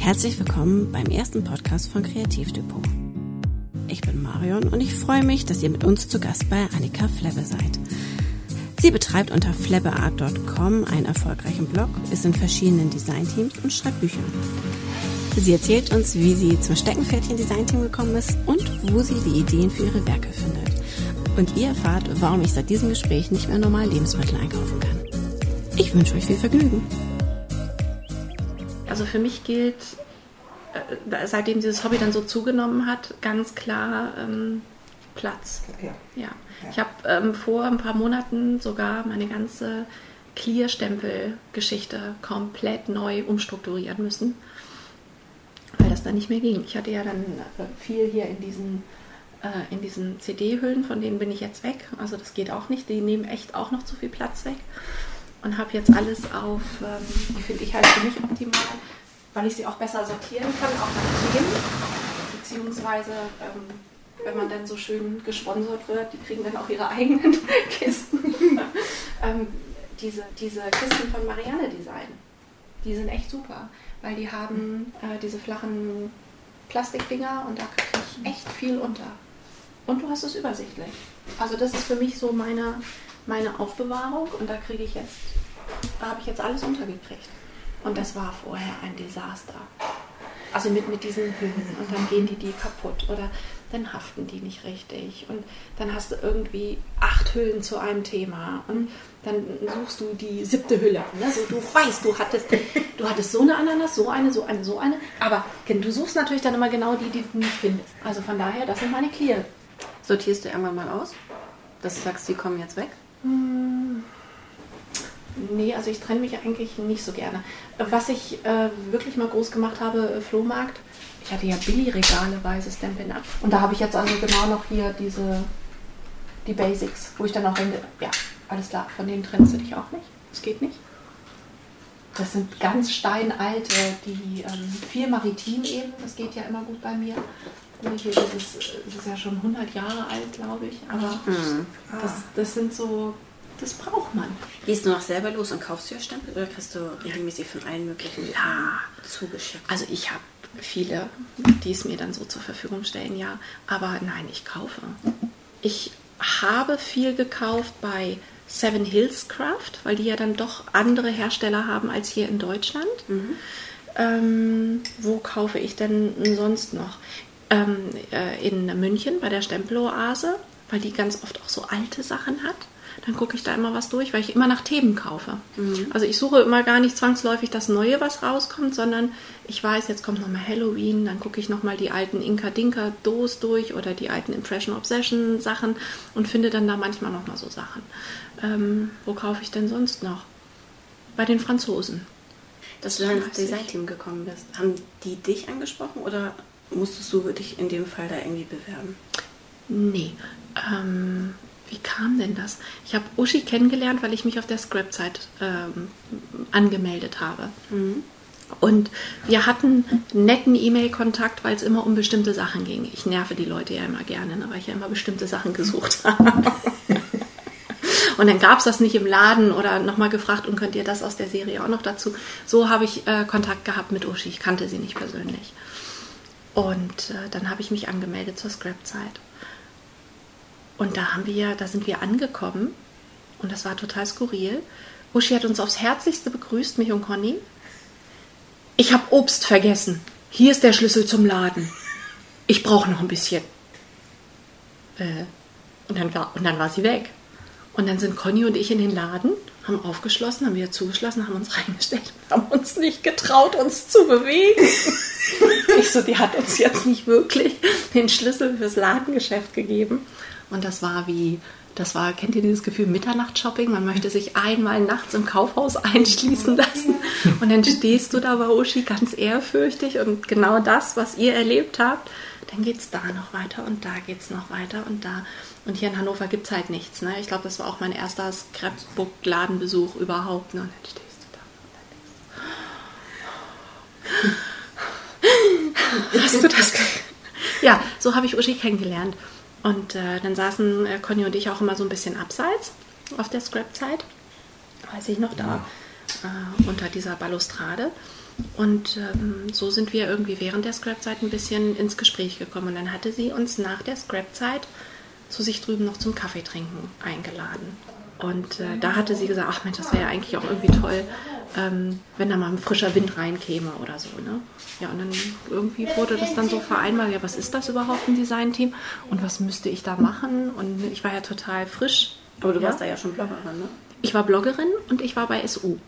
Herzlich willkommen beim ersten Podcast von Kreativdepot. Ich bin Marion und ich freue mich, dass ihr mit uns zu Gast bei Annika Flebbe seid. Sie betreibt unter flebbeart.com einen erfolgreichen Blog, ist in verschiedenen Designteams und schreibt Bücher. Sie erzählt uns, wie sie zum Steckenpferdchen-Designteam gekommen ist und wo sie die Ideen für ihre Werke findet. Und ihr erfahrt, warum ich seit diesem Gespräch nicht mehr normal Lebensmittel einkaufen kann. Ich wünsche euch viel Vergnügen. Also für mich gilt, seitdem dieses Hobby dann so zugenommen hat, ganz klar Platz. Ja. Ich habe vor ein paar Monaten sogar meine ganze Clear-Stempel-Geschichte komplett neu umstrukturieren müssen, weil das dann nicht mehr ging. Ich hatte ja dann viel hier in diesen CD-Hüllen, von denen bin ich jetzt weg. Also das geht auch nicht, die nehmen echt auch noch zu viel Platz weg. Und habe jetzt alles auf, die finde ich halt für mich optimal, weil ich sie auch besser sortieren kann, auch nach Themen. Beziehungsweise, wenn man dann so schön gesponsert wird, die kriegen dann auch ihre eigenen Kisten. Diese Kisten von Marianne Design, die sind echt super, weil die haben diese flachen Plastikdinger und da kriege ich echt viel unter. Und du hast es übersichtlich. Also das ist für mich so meine Aufbewahrung und da habe ich jetzt alles untergekriegt. Und das war vorher ein Desaster. Also mit diesen Hüllen und dann gehen die kaputt oder dann haften die nicht richtig und dann hast du irgendwie 8 Hüllen zu einem Thema und dann suchst du die 7. Hülle. Ne? So, du weißt, du hattest so eine Ananas, so eine, aber du suchst natürlich dann immer genau die du nicht findest. Also von daher, das sind meine Clear. Sortierst du irgendwann mal aus, dass du sagst, die kommen jetzt weg? Nee, also ich trenne mich eigentlich nicht so gerne. Was ich wirklich mal groß gemacht habe, Flohmarkt, ich hatte ja Billigregale bei Stampin' Up. Und da habe ich jetzt also genau noch hier die Basics, wo ich dann auch denke, ja, alles klar, von denen trennst du dich auch nicht. Das geht nicht. Das sind ganz steinalte, die 4 Maritim eben, das geht ja immer gut bei mir. Hier das ist ja schon 100 Jahre alt, glaube ich. Aber das sind so... Das braucht man. Gehst du noch selber los und kaufst dir Stempel oder kriegst du regelmäßig von allen möglichen zugeschickt? Also ich habe viele, die es mir dann so zur Verfügung stellen, ja. Aber nein, ich kaufe. Ich habe viel gekauft bei Seven Hills Craft, weil die ja dann doch andere Hersteller haben als hier in Deutschland. Wo kaufe ich denn sonst noch? In München bei der Stempeloase, weil die ganz oft auch so alte Sachen hat. Dann gucke ich da immer was durch, weil ich immer nach Themen kaufe. Also ich suche immer gar nicht zwangsläufig das Neue, was rauskommt, sondern ich weiß, jetzt kommt nochmal Halloween, dann gucke ich nochmal die alten Inka-Dinka-Dos durch oder die alten Impression-Obsession-Sachen und finde dann da manchmal nochmal so Sachen. Wo kaufe ich denn sonst noch? Bei den Franzosen. Dass du dann ins Designteam gekommen bist, haben die dich angesprochen oder musstest du dich in dem Fall da irgendwie bewerben? Nee, wie kam denn das? Ich habe Uschi kennengelernt, weil ich mich auf der Scrap-Zeit angemeldet habe. Und wir hatten netten E-Mail-Kontakt, weil es immer um bestimmte Sachen ging. Ich nerve die Leute ja immer gerne, ne, weil ich ja immer bestimmte Sachen gesucht habe. Und dann gab es das nicht im Laden oder nochmal gefragt, und könnt ihr das aus der Serie auch noch dazu? So habe ich Kontakt gehabt mit Uschi. Ich kannte sie nicht persönlich. Und dann habe ich mich angemeldet zur Scrap-Zeit. Und da sind wir angekommen und das war total skurril. Uschi hat uns aufs Herzlichste begrüßt, mich und Conny. Ich habe Obst vergessen. Hier ist der Schlüssel zum Laden. Ich brauche noch ein bisschen. Und dann war sie weg. Und dann sind Conny und ich in den Laden, haben aufgeschlossen, haben wieder zugeschlossen, haben uns reingestellt, haben uns nicht getraut, uns zu bewegen. Ich so, die hat uns jetzt nicht wirklich den Schlüssel fürs Ladengeschäft gegeben. Und kennt ihr dieses Gefühl Mitternachtsshopping? Man möchte sich einmal nachts im Kaufhaus einschließen lassen. Und dann stehst du da bei Uschi ganz ehrfürchtig und genau das, was ihr erlebt habt, dann geht es da noch weiter und da geht es noch weiter und da. Und hier in Hannover gibt es halt nichts. Ne? Ich glaube, das war auch mein erster Scrapbook-Ladenbesuch überhaupt. Ne? Und dann stehst du da. Hast du das? Ja, so habe ich Uschi kennengelernt. Und dann saßen Conny und ich auch immer so ein bisschen abseits auf der Scrap-Zeit. Weiß ich noch, da unter dieser Balustrade. Und so sind wir irgendwie während der Scrap-Zeit ein bisschen ins Gespräch gekommen. Und dann hatte sie uns nach der Scrap-Zeit zu sich drüben noch zum Kaffee trinken eingeladen. Und da hatte sie gesagt, ach Mensch, das wäre ja eigentlich auch irgendwie toll, wenn da mal ein frischer Wind reinkäme oder so. Ne? Ja, und dann irgendwie wurde das dann so vereinbart, ja, was ist das überhaupt, ein Designteam? Und was müsste ich da machen? Und ich war ja total frisch. Aber du warst da ja schon Bloggerin, ne? Ich war Bloggerin und ich war bei SU.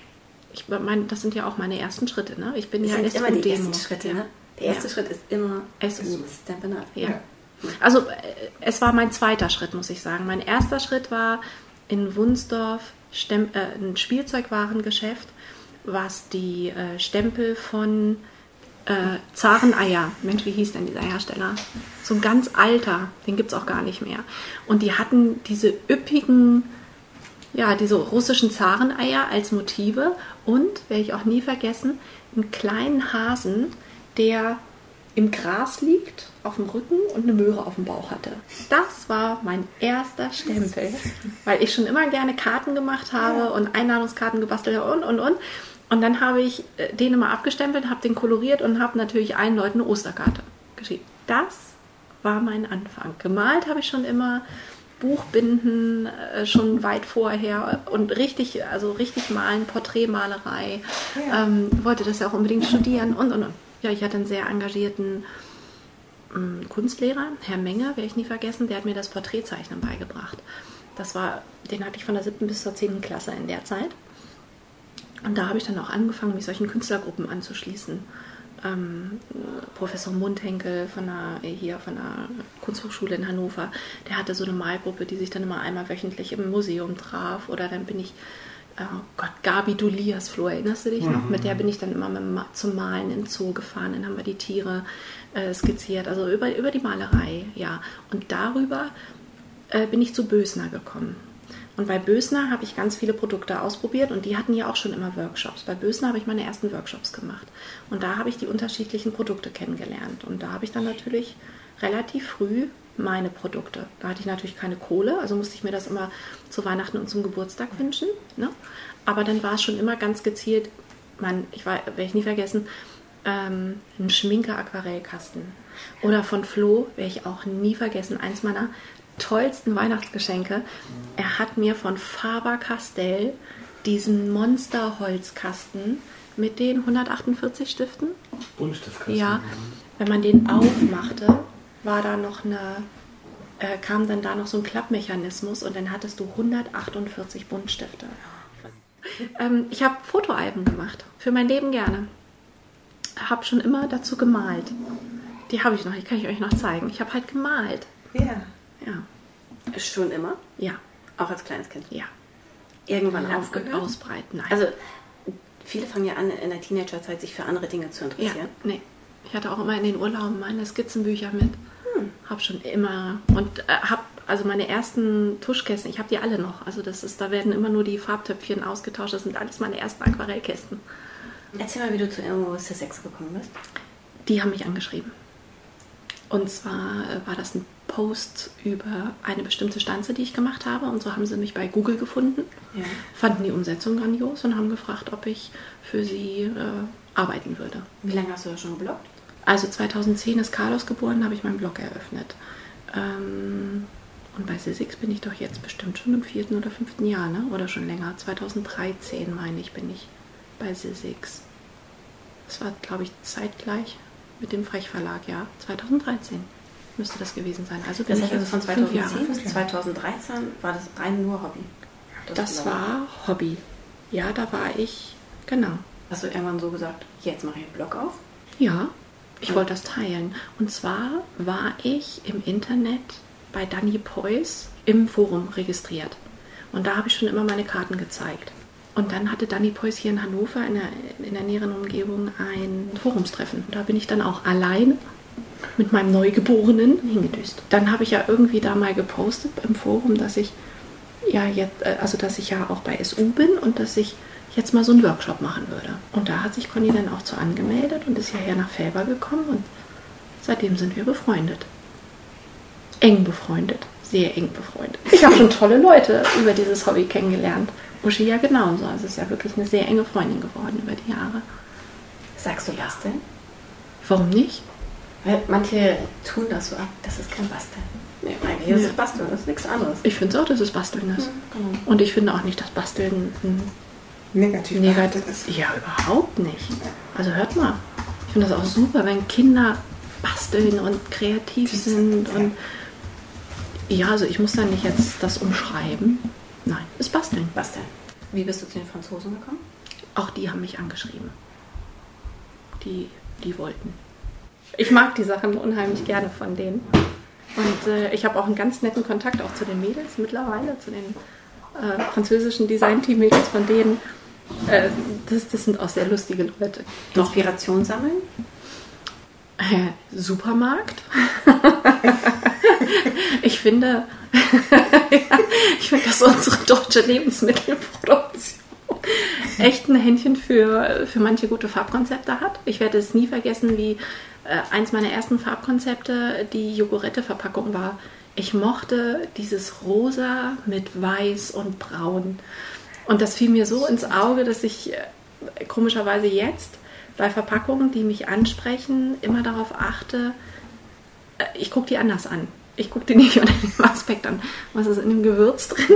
Das sind ja auch meine ersten Schritte. Ne? Ich bin das ja sind SU immer die Demo. ersten Schritte, ne? Der erste Schritt ist immer SU. Stampin' Up. Ja. Also es war mein zweiter Schritt, muss ich sagen. Mein erster Schritt war in Wunsdorf ein Spielzeugwarengeschäft, was die Stempel von Zareneier, Mensch, wie hieß denn dieser Hersteller? So ein ganz alter, den gibt es auch gar nicht mehr. Und die hatten diese üppigen, ja, diese russischen Zareneier als Motive und, werde ich auch nie vergessen, einen kleinen Hasen, der im Gras liegt, auf dem Rücken und eine Möhre auf dem Bauch hatte. Das war mein erster Stempel, weil ich schon immer gerne Karten gemacht habe und Einladungskarten gebastelt habe und. Und dann habe ich den immer abgestempelt, habe den koloriert und habe natürlich allen Leuten eine Osterkarte geschrieben. Das war mein Anfang. Gemalt habe ich schon immer, Buchbinden schon weit vorher und richtig malen, Porträtmalerei. Ja. Wollte das ja auch unbedingt studieren und. Ja, ich hatte einen sehr engagierten Kunstlehrer, Herr Menge, werde ich nie vergessen, der hat mir das Porträtzeichnen beigebracht. Den hatte ich von der 7. bis zur 10. Klasse in der Zeit. Und da habe ich dann auch angefangen, mich solchen Künstlergruppen anzuschließen. Professor Mundhenkel von der Kunsthochschule in Hannover, der hatte so eine Malgruppe, die sich dann immer einmal wöchentlich im Museum traf. Oder dann bin ich, Gabi Duliasfloh, erinnerst du dich noch? Mit der bin ich dann immer zum Malen in den Zoo gefahren. Dann haben wir die Tiere skizziert, also über die Malerei, ja. Und darüber bin ich zu Bösner gekommen. Und bei Bösner habe ich ganz viele Produkte ausprobiert und die hatten ja auch schon immer Workshops. Bei Bösner habe ich meine ersten Workshops gemacht. Und da habe ich die unterschiedlichen Produkte kennengelernt. Und da habe ich dann natürlich relativ früh meine Produkte. Da hatte ich natürlich keine Kohle, also musste ich mir das immer zu Weihnachten und zum Geburtstag wünschen. Ne? Aber dann war es schon immer ganz gezielt, werde ich nie vergessen, ein Schminke-Aquarellkasten. Oder von Flo, werde ich auch nie vergessen, eins meiner tollsten Weihnachtsgeschenke. Er hat mir von Faber-Castell diesen Monster-Holzkasten mit den 148 Stiften. Buntstiftkasten. Ja, wenn man den aufmachte, war da noch kam dann da noch so ein Klappmechanismus und dann hattest du 148 Buntstifte. Ich habe Fotoalben gemacht, für mein Leben gerne. Habe schon immer dazu gemalt. Die habe ich noch, die kann ich euch noch zeigen. Ich habe halt gemalt. Ja. Ja. Schon immer? Ja. Auch als kleines Kind? Ja. Irgendwann aufgehört? Ausbreiten, nein. Also, viele fangen ja an, in der Teenagerzeit sich für andere Dinge zu interessieren. Ja, nee. Ich hatte auch immer in den Urlauben meine Skizzenbücher mit. Habe schon immer und also meine ersten Tuschkästen, ich habe die alle noch. Also da werden immer nur die Farbtöpfchen ausgetauscht. Das sind alles meine ersten Aquarellkästen. Erzähl mal, wie du zu Elmo Sussex gekommen bist. Die haben mich angeschrieben. Und zwar war das ein Post über eine bestimmte Stanze, die ich gemacht habe. Und so haben sie mich bei Google gefunden, ja. Fanden die Umsetzung grandios und haben gefragt, ob ich für sie arbeiten würde. Wie lange hast du da schon gebloggt? Also 2010 ist Carlos geboren, habe ich meinen Blog eröffnet. Und bei Sizzix bin ich doch jetzt bestimmt schon im 4. oder 5. Jahr, ne? Oder schon länger. 2013, meine ich, bin ich bei Sizzix. Das war, glaube ich, zeitgleich mit dem Frech-Verlag, ja. 2013 müsste das gewesen sein. Also bin ich also von 2010 bis 2013 war das rein nur Hobby? Das war Hobby. Ja, da war ich, genau. Hast du irgendwann so gesagt, jetzt mache ich einen Blog auf? Ja, ich wollte das teilen. Und zwar war ich im Internet bei Danny Pois im Forum registriert. Und da habe ich schon immer meine Karten gezeigt. Und dann hatte Danny Pois hier in Hannover in der näheren Umgebung ein Forumstreffen. Da bin ich dann auch allein mit meinem Neugeborenen hingedüst. Dann habe ich ja irgendwie da mal gepostet im Forum, dass ich ja auch bei SU bin und dass ich jetzt mal so einen Workshop machen würde. Und da hat sich Conny dann auch zu angemeldet und ist hierher nach Felber gekommen und seitdem sind wir befreundet. Eng befreundet, sehr eng befreundet. Ich habe schon tolle Leute über dieses Hobby kennengelernt. Uschi ja genauso. Also es ist ja wirklich eine sehr enge Freundin geworden über die Jahre. Sagst du Basteln? Warum nicht? Weil manche tun das so ab, das ist kein Basteln. Nee, eigentlich ist es Basteln, das ist nichts anderes. Ich finde es auch, dass es Basteln ist. Genau. Und ich finde auch nicht, dass Basteln Negativ ist. Ja, überhaupt nicht. Also hört mal. Ich finde das auch super, wenn Kinder basteln und kreativ sind. Und ja, also ich muss dann nicht jetzt das umschreiben. Nein, ist Basteln. Basteln. Wie bist du zu den Franzosen gekommen? Auch die haben mich angeschrieben. Die wollten. Ich mag die Sachen unheimlich gerne von denen. Und ich habe auch einen ganz netten Kontakt auch zu den Mädels mittlerweile, zu den französischen Design-Team-Mädels von denen. Das sind auch sehr lustige Leute. Inspiration sammeln? Supermarkt. Ich finde, dass unsere deutsche Lebensmittelproduktion echt ein Händchen für manche gute Farbkonzepte hat. Ich werde es nie vergessen, wie eins meiner ersten Farbkonzepte die Jogurette-Verpackung war. Ich mochte dieses Rosa mit Weiß und Braun. Und das fiel mir so ins Auge, dass ich komischerweise jetzt bei Verpackungen, die mich ansprechen, immer darauf achte, ich gucke die anders an. Ich gucke die nicht unter dem Aspekt an, was ist in dem Gewürz drin.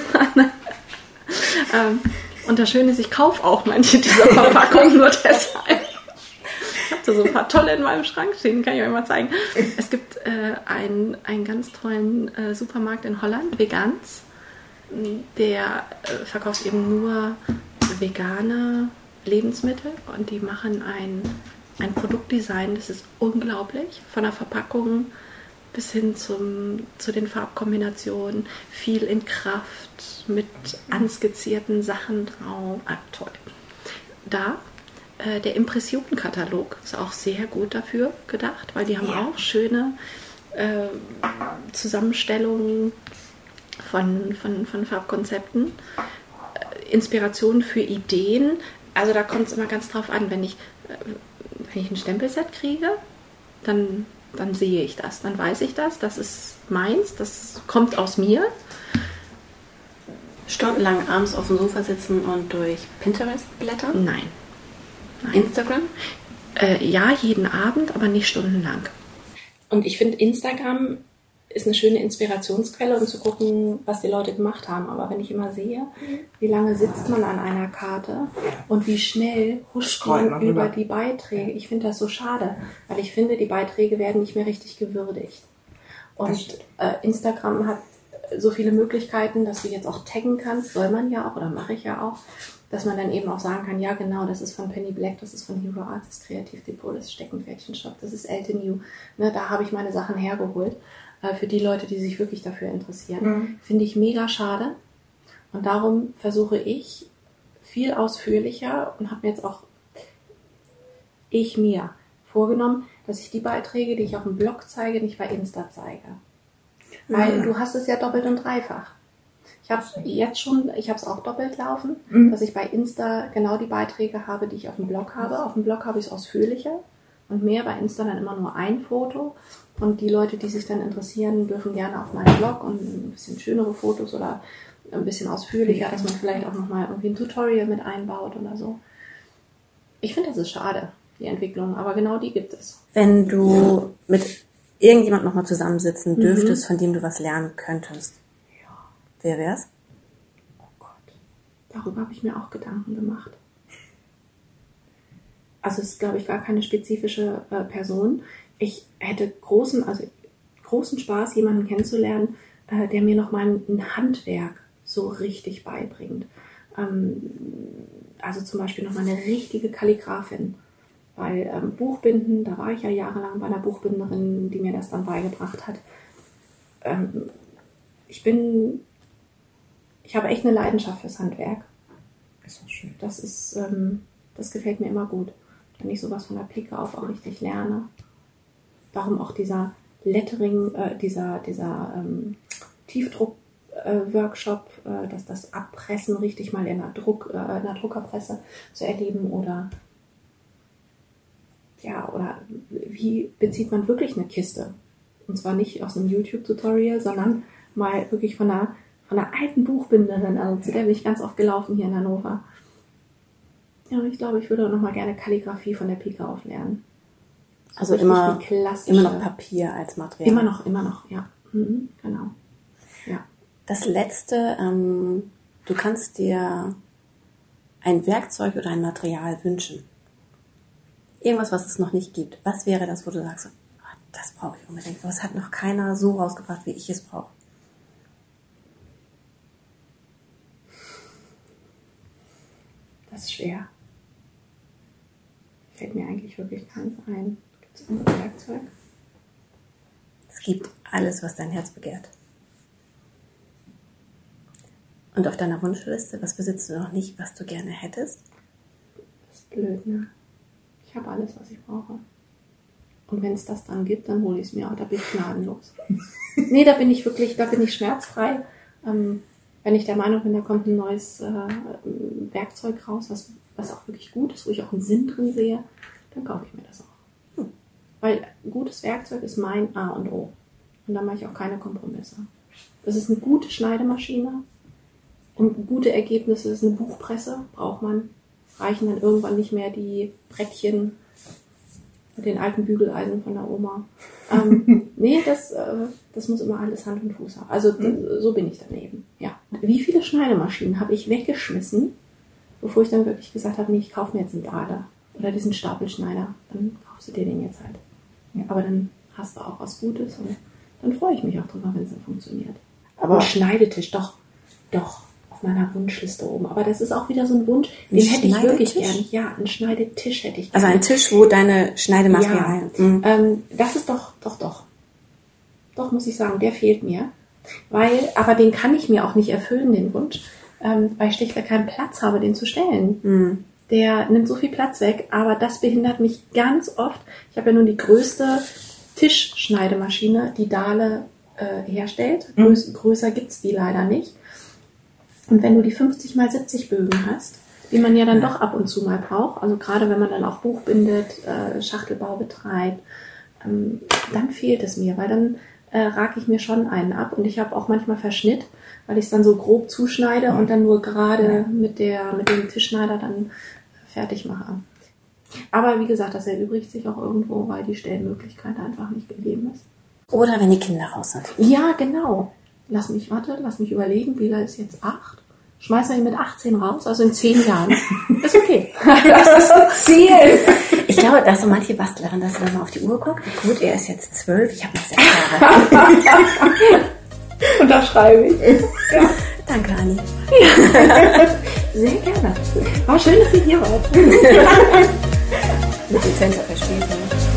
Und das Schöne ist, ich kaufe auch manche dieser Verpackungen nur deshalb. Ich habe da so ein paar tolle in meinem Schrank stehen, kann ich euch mal zeigen. Es gibt einen ganz tollen Supermarkt in Holland, Vegans, der verkauft eben nur vegane Lebensmittel und die machen ein Produktdesign, das ist unglaublich, von der Verpackung bis hin zu den Farbkombinationen, viel in Kraft, mit anskizzierten Sachen drauf. Toll. Da, der Impressionenkatalog ist auch sehr gut dafür gedacht, weil die haben auch schöne Zusammenstellungen von Farbkonzepten, Inspirationen für Ideen. Also da kommt es immer ganz drauf an, wenn ich ein Stempelset kriege, dann sehe ich das, dann weiß ich das ist meins, das kommt aus mir. Stundenlang abends auf dem Sofa sitzen und durch Pinterest blättern? Nein. Instagram? Ja, jeden Abend, aber nicht stundenlang. Und ich finde, Instagram ist eine schöne Inspirationsquelle, um zu gucken, was die Leute gemacht haben. Aber wenn ich immer sehe, wie lange sitzt man an einer Karte und wie schnell huscht man über die Beiträge, ich finde das so schade, weil ich finde, die Beiträge werden nicht mehr richtig gewürdigt. Und Instagram hat so viele Möglichkeiten, dass du jetzt auch taggen kannst, soll man ja auch, oder mache ich ja auch, dass man dann eben auch sagen kann, ja genau, das ist von Penny Black, das ist von Hero Arts, das ist Kreativdepot, das ist Steckenpferdchen-Shop, das ist Elton New. Ne, da habe ich meine Sachen hergeholt. Für die Leute, die sich wirklich dafür interessieren. Finde ich mega schade. Und darum versuche ich viel ausführlicher und habe mir jetzt auch mir vorgenommen, dass ich die Beiträge, die ich auf dem Blog zeige, nicht bei Insta zeige. Weil du hast es ja doppelt und dreifach. Ich habe es auch doppelt laufen, dass ich bei Insta genau die Beiträge habe, die ich auf dem Blog habe. Auf dem Blog habe ich es ausführlicher und mehr, bei Insta dann immer nur ein Foto. Und die Leute, die sich dann interessieren, dürfen gerne auf meinen Blog und ein bisschen schönere Fotos oder ein bisschen ausführlicher, dass man vielleicht auch nochmal irgendwie ein Tutorial mit einbaut oder so. Ich finde, das ist schade, die Entwicklung, aber genau die gibt es. Wenn du mit irgendjemand nochmal zusammensitzen dürftest, von dem du was lernen könntest, wer wär's? Oh Gott, darüber habe ich mir auch Gedanken gemacht. Also es ist, glaube ich, gar keine spezifische Person. Ich hätte großen Spaß, jemanden kennenzulernen, der mir noch mal ein Handwerk so richtig beibringt. Also zum Beispiel noch mal eine richtige Kalligrafin. Weil Buchbinden, da war ich ja jahrelang bei einer Buchbinderin, die mir das dann beigebracht hat. Ich habe echt eine Leidenschaft fürs Handwerk. Ist auch schön. Das gefällt mir immer gut, wenn ich sowas von der Pike auf auch richtig lerne. Darum auch dieser Lettering, dieser Tiefdruck-Workshop, dass das Abpressen richtig mal in einer Druckerpresse zu erleben oder wie bezieht man wirklich eine Kiste? Und zwar nicht aus einem YouTube-Tutorial, sondern mal wirklich von einer von einer alten Buchbinderin, also zu der bin ich ganz oft gelaufen hier in Hannover. Ja, ich glaube, ich würde auch noch mal gerne Kalligrafie von der Pike auf lernen. Also immer noch Papier als Material. Immer noch, ja. Genau. Ja. Das Letzte, du kannst dir ein Werkzeug oder ein Material wünschen. Irgendwas, was es noch nicht gibt. Was wäre das, wo du sagst, oh, das brauche ich unbedingt. Aber es hat noch keiner so rausgebracht, wie ich es brauche. Das ist schwer. Fällt mir eigentlich wirklich keins ein. Gibt es ein Werkzeug? Es gibt alles, was dein Herz begehrt. Und auf deiner Wunschliste, was besitzt du noch nicht, was du gerne hättest? Das ist blöd, ne? Ich habe alles, was ich brauche. Und wenn es das dann gibt, dann hole ich es mir auch. Da bin ich gnadenlos. Nee, da bin ich schmerzfrei. Wenn ich der Meinung bin, da kommt ein neues Werkzeug raus, was auch wirklich gut ist, wo ich auch einen Sinn drin sehe, dann kaufe ich mir das auch. Weil gutes Werkzeug ist mein A und O. Und da mache ich auch keine Kompromisse. Das ist eine gute Schneidemaschine. Und gute Ergebnisse ist eine Buchpresse, braucht man. Reichen dann irgendwann nicht mehr die Brettchen mit den alten Bügeleisen von der Oma. Nee, das muss immer alles Hand und Fuß haben. Also so bin ich daneben. Ja. Wie viele Schneidemaschinen habe ich weggeschmissen, bevor ich dann wirklich gesagt habe, nee, ich kaufe mir jetzt einen Dader oder diesen Stapelschneider. Dann kaufst du dir den jetzt halt. Ja, aber dann hast du auch was Gutes und dann freue ich mich auch drüber, wenn es dann funktioniert. Aber Schneidetisch, doch. Auf meiner Wunschliste oben. Aber das ist auch wieder so ein Wunsch, den hätte ich wirklich gerne. Ja, einen Schneidetisch hätte ich gerne. Also ein Tisch, wo deine Schneidematerialien... Ja, das ist doch. Doch, muss ich sagen, der fehlt mir. Aber den kann ich mir auch nicht erfüllen, den Wunsch, weil ich schlichtweg keinen Platz habe, den zu stellen. Der nimmt so viel Platz weg, aber das behindert mich ganz oft. Ich habe ja nun die größte Tischschneidemaschine, die Dahle herstellt. Größer gibt's die leider nicht. Und wenn du die 50x70 Bögen hast, die man ja dann doch ab und zu mal braucht, also gerade wenn man dann auch Buch bindet, Schachtelbau betreibt, dann fehlt es mir, weil dann rake ich mir schon einen ab und ich habe auch manchmal Verschnitt, weil ich es dann so grob zuschneide und dann nur gerade mit dem Tischschneider dann fertig mache. Aber wie gesagt, das erübrigt sich auch irgendwo, weil die Stellmöglichkeit einfach nicht gegeben ist. Oder wenn die Kinder raus sind. Ja, genau. Lass mich überlegen, Bela ist jetzt 8. Schmeißen wir ihn mit 18 raus, also in 10 Jahren. Ist okay. Das ist ein Ziel. Ich glaube, dass so manche Bastlerin, dass sie dann mal auf die Uhr guckt. Gut, er ist jetzt 12, ich habe noch 6 Jahre. Und da schreibe ich. Ja. Danke, Anni. Ja. Sehr gerne. War schön, dass ihr hier wart. Mit dezenter Verspätung.